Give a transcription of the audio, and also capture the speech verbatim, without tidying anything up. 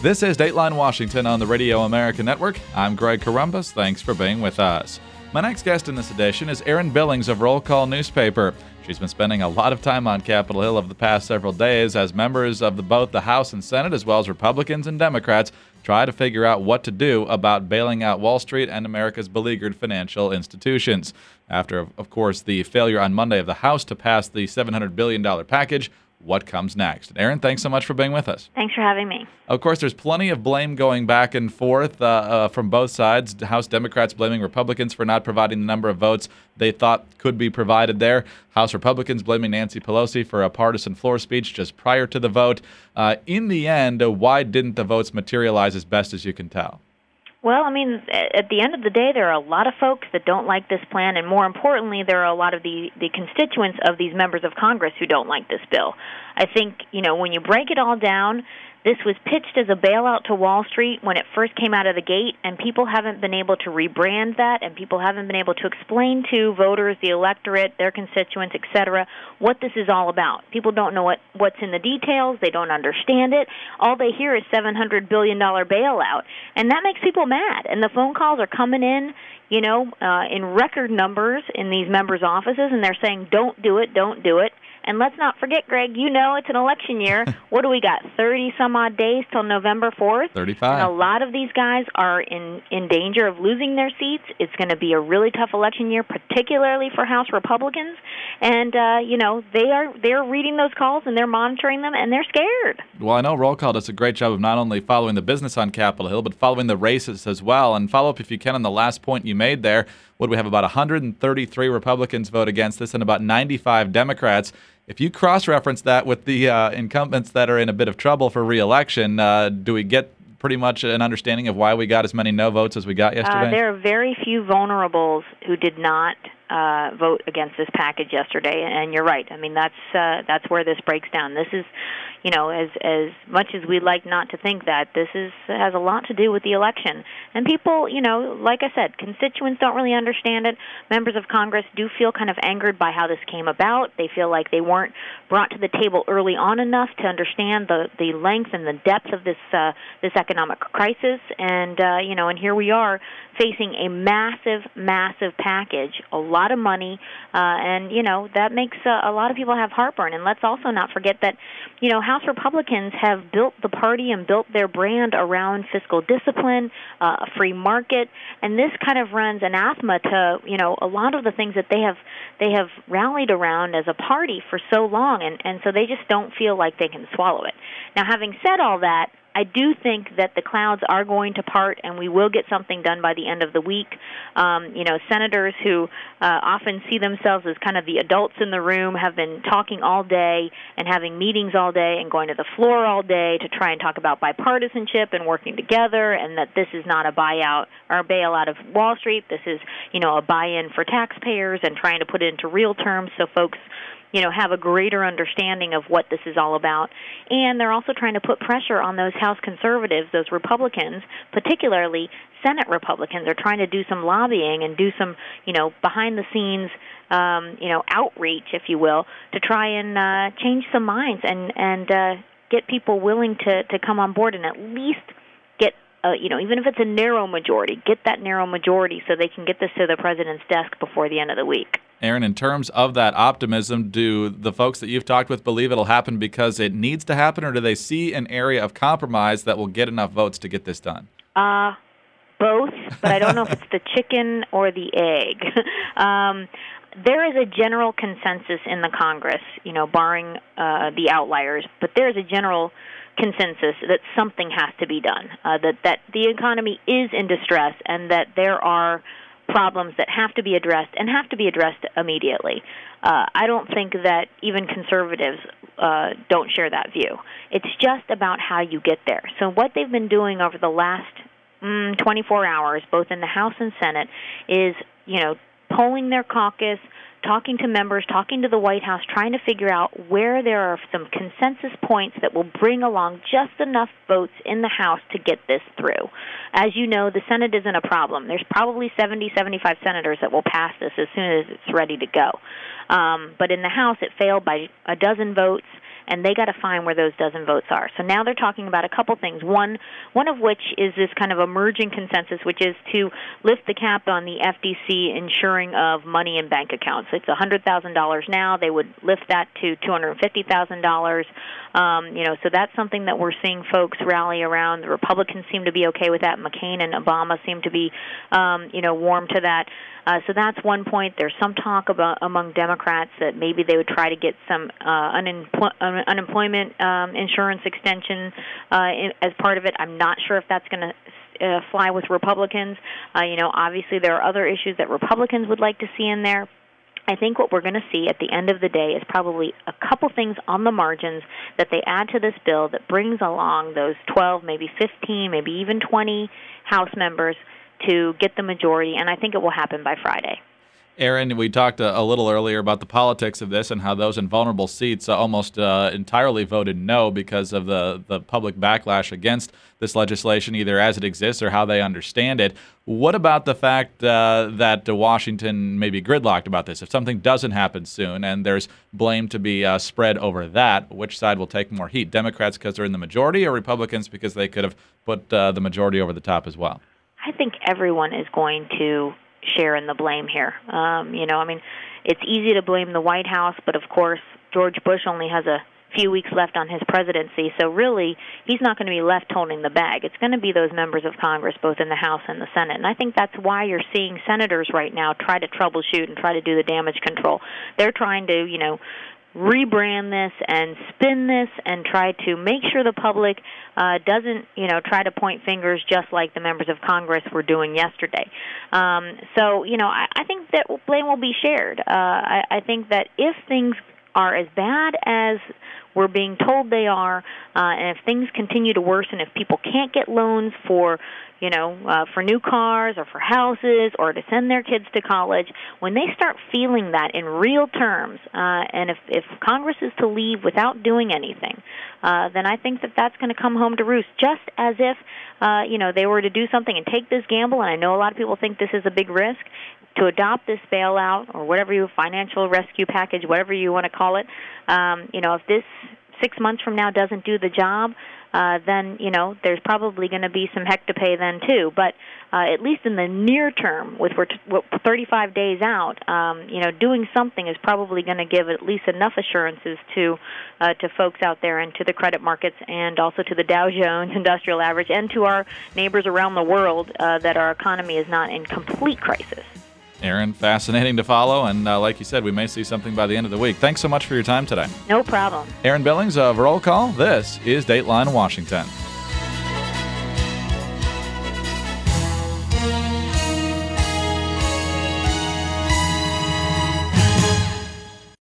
This is Dateline Washington on the Radio America Network. I'm Greg Corombos. Thanks for being with us. My next guest in this edition is Erin Billings of Roll Call Newspaper. She's been spending a lot of time on Capitol Hill over the past several days as members of the, both the House and Senate, as well as Republicans and Democrats, try to figure out what to do about bailing out Wall Street and America's beleaguered financial institutions. After, of course, the failure on Monday of the House to pass the seven hundred billion dollars package, what comes next? Erin, thanks so much for being with us. Thanks for having me. Of course, there's plenty of blame going back and forth uh, uh, from both sides. House Democrats blaming Republicans for not providing the number of votes they thought could be provided there. House Republicans blaming Nancy Pelosi for a partisan floor speech just prior to the vote. Uh, in the end, uh, why didn't the votes materialize as best as you can tell? Well, I mean, at the end of the day, there are a lot of folks that don't like this plan, and more importantly, there are a lot of the, the constituents of these members of Congress who don't like this bill. I think, you know, when you break it all down, this was pitched as a bailout to Wall Street when it first came out of the gate, and people haven't been able to rebrand that, and people haven't been able to explain to voters, the electorate, their constituents, et cetera, what this is all about. People don't know what, what's in the details. They don't understand it. All they hear is seven hundred billion dollars bailout, and that makes people mad. And the phone calls are coming in, you know, uh, in record numbers in these members' offices, and they're saying, don't do it, don't do it. And let's not forget, Greg, you know it's an election year. What do we got, thirty-some-odd days till November fourth? thirty-five. And a lot of these guys are in, in danger of losing their seats. It's going to be a really tough election year, particularly for House Republicans. And, uh, you know, they are they're reading those calls, and they're monitoring them, and they're scared. Well, I know Roll Call does a great job of not only following the business on Capitol Hill, but following the races as well. And follow up, if you can, on the last point you made there. What do we have? About one hundred thirty-three Republicans vote against this and about ninety-five Democrats. If you cross-reference that with the uh, incumbents that are in a bit of trouble for re-election, uh, do we get pretty much an understanding of why we got as many no votes as we got yesterday? Uh, there are very few vulnerables who did not uh, vote against this package yesterday, and you're right. I mean, that's uh, that's where this breaks down. This is, you know, as as much as we'd like not to think that, this is has a lot to do with the election. And people, you know, like I said, constituents don't really understand it. Members of Congress do feel kind of angered by how this came about. They feel like they weren't brought to the table early on enough to understand the, the length and the depth of this uh, this economic crisis. And, uh, you know, and here we are facing a massive, massive package, a lot of money, uh, and, you know, that makes uh, a lot of people have heartburn. And let's also not forget that, you know, House Republicans have built the party and built their brand around fiscal discipline, uh, a free market, and this kind of runs anathema to, you know, a lot of the things that they have they have rallied around as a party for so long, and, and so they just don't feel like they can swallow it. Now, having said all that, I do think that the clouds are going to part, and we will get something done by the end of the week. Um, you know, senators who uh, often see themselves as kind of the adults in the room have been talking all day and having meetings all day and going to the floor all day to try and talk about bipartisanship and working together, and that this is not a buyout or a bailout of Wall Street. This is, you know, a buy-in for taxpayers and trying to put it into real terms so folks, you know, have a greater understanding of what this is all about. And they're also trying to put pressure on those House conservatives, those Republicans, particularly Senate Republicans, are trying to do some lobbying and do some, you know, behind-the-scenes, um, you know, outreach, if you will, to try and uh, change some minds and, and uh, get people willing to, to come on board and at least get, uh, you know, even if it's a narrow majority, get that narrow majority so they can get this to the president's desk before the end of the week. Erin, in terms of that optimism, do the folks that you've talked with believe it'll happen because it needs to happen, or do they see an area of compromise that will get enough votes to get this done? Uh, both, but I don't know if it's the chicken or the egg. um, there is a general consensus in the Congress, you know, barring uh, the outliers, but there is a general consensus that something has to be done, uh, that, that the economy is in distress and that there are problems that have to be addressed and have to be addressed immediately. Uh, I don't think that even conservatives uh, don't share that view. It's just about how you get there. So what they've been doing over the last mm, twenty-four hours, both in the House and Senate, is, you know, polling their caucus, talking to members, talking to the White House, trying to figure out where there are some consensus points that will bring along just enough votes in the House to get this through. As you know, the Senate isn't a problem. There's probably seventy, seventy-five senators that will pass this as soon as it's ready to go. Um, but in the House, it failed by a dozen votes. and they got to find where those dozen votes are. So now they're talking about a couple things. One, one of which is this kind of emerging consensus, which is to lift the cap on the F D C insuring of money in bank accounts. It's one hundred thousand dollars now. They would lift that to two hundred fifty thousand dollars. Um, you know, so that's something that we're seeing folks rally around. The Republicans seem to be okay with that. McCain and Obama seem to be, um, you know, warm to that. Uh, so that's one point. There's some talk about among Democrats that maybe they would try to get some uh, unempl- un- unemployment um, insurance extension uh, in, as part of it. I'm not sure if that's going to uh, fly with Republicans. Uh, you know, obviously there are other issues that Republicans would like to see in there. I think what we're going to see at the end of the day is probably a couple things on the margins that they add to this bill that brings along those twelve, maybe fifteen, maybe even twenty House members to get the majority, and I think it will happen by Friday. Erin, we talked a, a little earlier about the politics of this and how those in vulnerable seats uh, almost uh, entirely voted no because of the, the public backlash against this legislation, either as it exists or how they understand it. What about the fact uh, that uh, Washington may be gridlocked about this? If something doesn't happen soon and there's blame to be uh, spread over that, which side will take more heat? Democrats because they're in the majority, or Republicans because they could have put uh, the majority over the top as well? I think everyone is going to share in the blame here. Um, you know, I mean, it's easy to blame the White House, but of course, George Bush only has a few weeks left on his presidency, so really, he's not going to be left holding the bag. It's going to be those members of Congress, both in the House and the Senate, and I think that's why you're seeing senators right now try to troubleshoot and try to do the damage control. They're trying to, you know, rebrand this and spin this and try to make sure the public uh, doesn't, you know, try to point fingers just like the members of Congress were doing yesterday. Um, so, you know, I, I think that blame will be shared. Uh, I, I think that if things are as bad as we're being told they are, uh, and if things continue to worsen, if people can't get loans for, you know, uh, for new cars or for houses or to send their kids to college, when they start feeling that in real terms, uh, and if, if Congress is to leave without doing anything, uh, then I think that that's going to come home to roost, just as if, uh, you know, they were to do something and take this gamble, and I know a lot of people think this is a big risk, to adopt this bailout or whatever you, financial rescue package, whatever you want to call it. Um, you know, if this six months from now doesn't do the job, uh, then, you know, there's probably going to be some heck to pay then too. But uh, at least in the near term, with we're, t- we're thirty-five days out, um, you know, doing something is probably going to give at least enough assurances to uh, to folks out there and to the credit markets and also to the Dow Jones Industrial Average and to our neighbors around the world uh, that our economy is not in complete crisis. Erin, fascinating to follow, and uh, like you said, we may see something by the end of the week. Thanks so much for your time today. No problem. Erin Billings of Roll Call. This is Dateline Washington.